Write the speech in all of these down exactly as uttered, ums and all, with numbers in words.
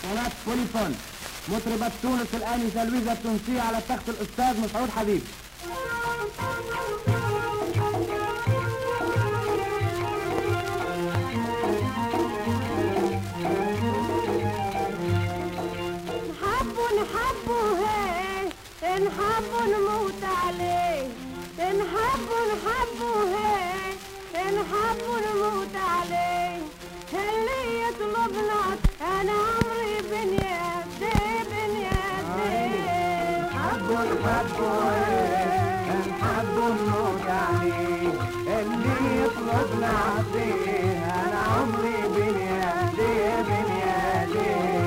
صلاة بوليفون. مطربة تونس الآنسة لويزا التونسية على تخت الأستاذ مسعود حبيب. نحبو نحبو هي نحبو نموت عليه، نحبو نحبو هي نحبو نموت عليه، اللي يطلبنا انا عمري بنياتي بنياتي. نحبو نحبو هي نحبو نموت عليه، اللي يطلبنا عطيه انا عمري بنياتي بنياتي.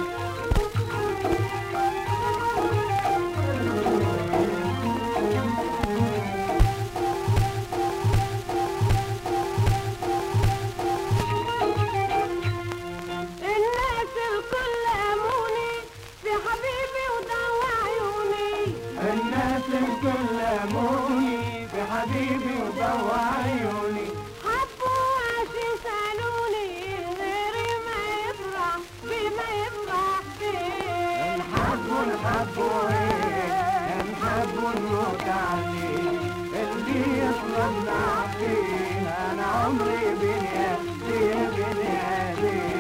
الكل اموني بحبيبي وضوى عيوني، حبوا واش يسالوني غيري ما يفرح بما يفرح بيه. نحبوا نحبوا ايه نحبوا نموت عليه، اللي يطلبنا عطيه انا عمري بنياتي بنياتي.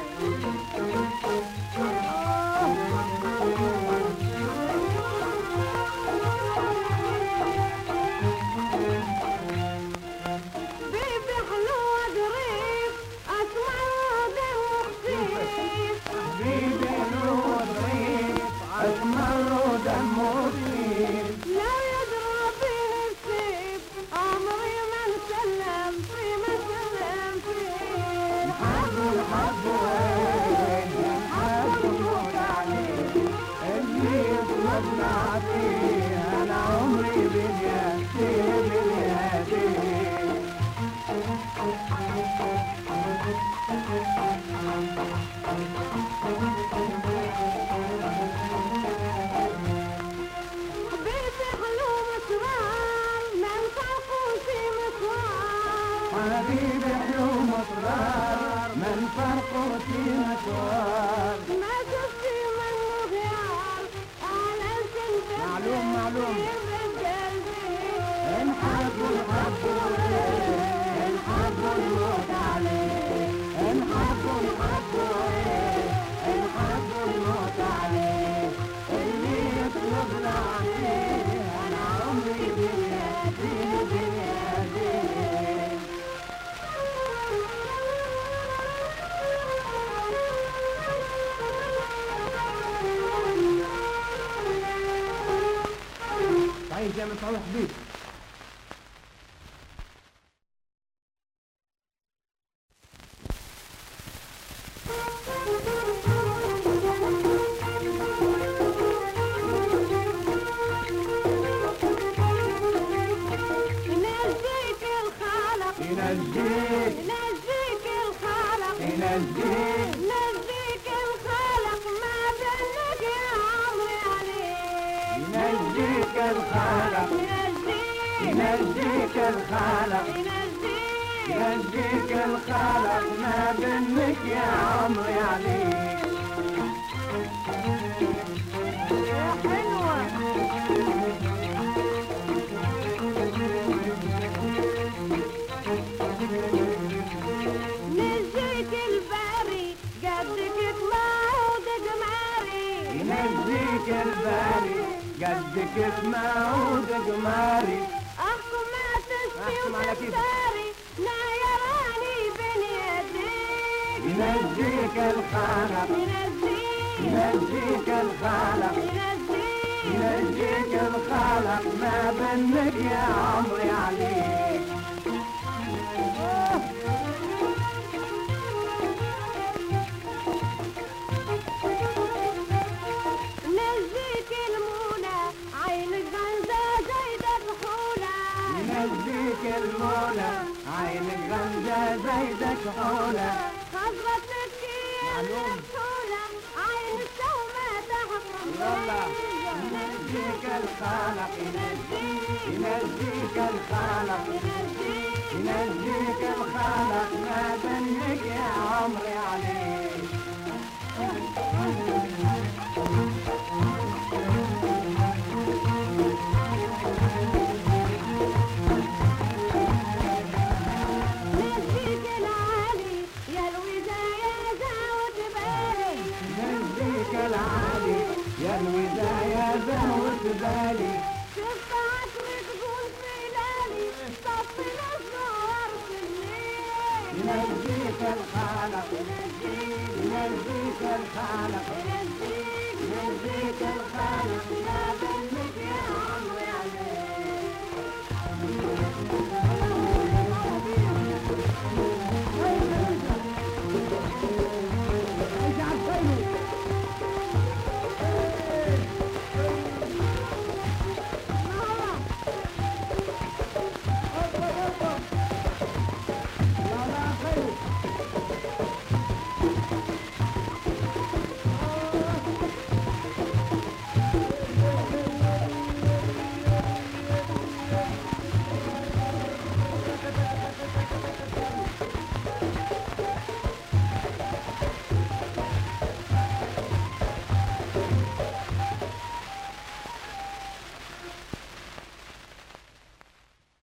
أنا عمري بنياتي بنياتي. حبيبي حلو مسرار ما نفرقوش مسوار، حبيبي حلو مسرار ما نفرقوش مسوار. ما شفتي منه غيار على الجنب معلوم معلوم. نحبوا نحبوا نحبوا نموت عليه، نحبوا نحبوا نحبوا نموت عليه، اللي يطلبنا عليه انا عمري بنياتي بنياتي. تعيش يا مسعود حبيب. ينجيك الخالق ينجيك ينجيك الخالق ينجيك ينجيك الخالق ما بينك يا عمري عليه. ينجيك الخالق ينجيك الخالق ينجيك الخالق ما بينك يا عمري عليك. يا حلوة نجيك الباري قدك طلعود قماري، ينجيك الباري قدك اسمعود قماري. احكم ما تشفي وتختاري نايراني بين يديك. ينجيك الخالق ينجيك الخالق ينجيك الخالق ما بينك يا عمري عليك. نجيك المولى عينك غنزة زايدة بحولة، ينجيك المولى عينك غنزة زايدة كحولة. خضرة الكيل مكحولة عين السومة تحكم يلا ينجيك الخالق ينجيك الخالق ينجيك الخالق ما بينك يا عمري عليك. موت بالي شفت عطرك تقول في لالي صفي الأسرار في الليل ينجيك الخالق ينجيك ينجيك الخالق ينجيك ينجيك الخالق يا بنك يا عمري عليك